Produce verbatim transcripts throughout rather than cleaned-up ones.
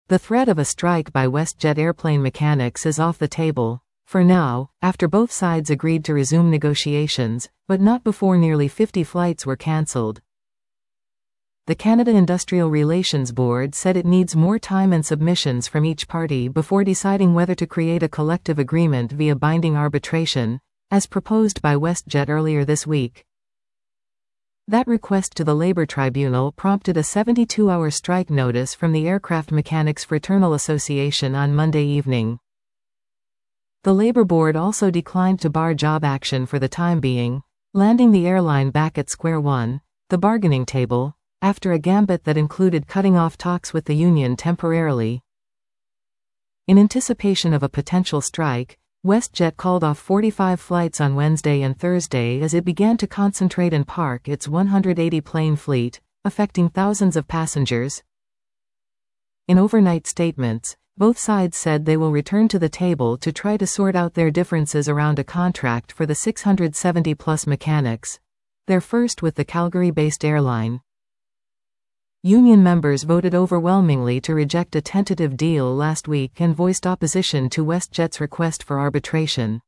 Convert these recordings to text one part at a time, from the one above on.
The threat of a strike by WestJet airplane mechanics is off the table, for now, after both sides agreed to resume negotiations, but not before nearly fifty flights were cancelled. The Canada Industrial Relations Board said it needs more time and submissions from each party before deciding whether to create a collective agreement via binding arbitration, as proposed by WestJet earlier this week. That request to the Labour Tribunal prompted a seventy-two hour strike notice from the Aircraft Mechanics Fraternal Association on Monday evening. The Labour Board also declined to bar job action for the time being, landing the airline back at square one, the bargaining table, after a gambit that included cutting off talks with the union temporarily. In anticipation of a potential strike, WestJet called off forty-five flights on Wednesday and Thursday as it began to concentrate and park its one hundred eighty plane fleet, affecting thousands of passengers. In overnight statements, both sides said they will return to the table to try to sort out their differences around a contract for the six hundred seventy plus mechanics, their first with the Calgary-based airline. Union members voted overwhelmingly to reject a tentative deal last week and voiced opposition to WestJet's request for arbitration.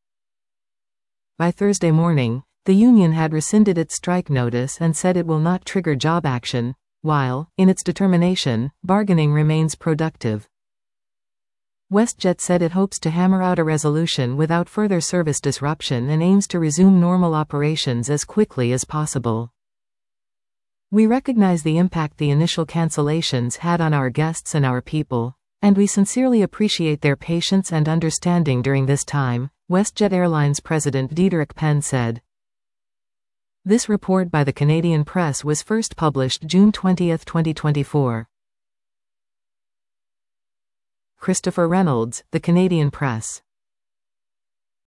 By Thursday morning, the union had rescinded its strike notice and said it will not trigger job action, while, in its determination, bargaining remains productive. WestJet said it hopes to hammer out a resolution without further service disruption and aims to resume normal operations as quickly as possible. We recognize the impact the initial cancellations had on our guests and our people, and we sincerely appreciate their patience and understanding during this time, WestJet Airlines President Diederik Penn said. This report by the Canadian Press was first published June twentieth, twenty twenty-four. Christopher Reynolds, The Canadian Press.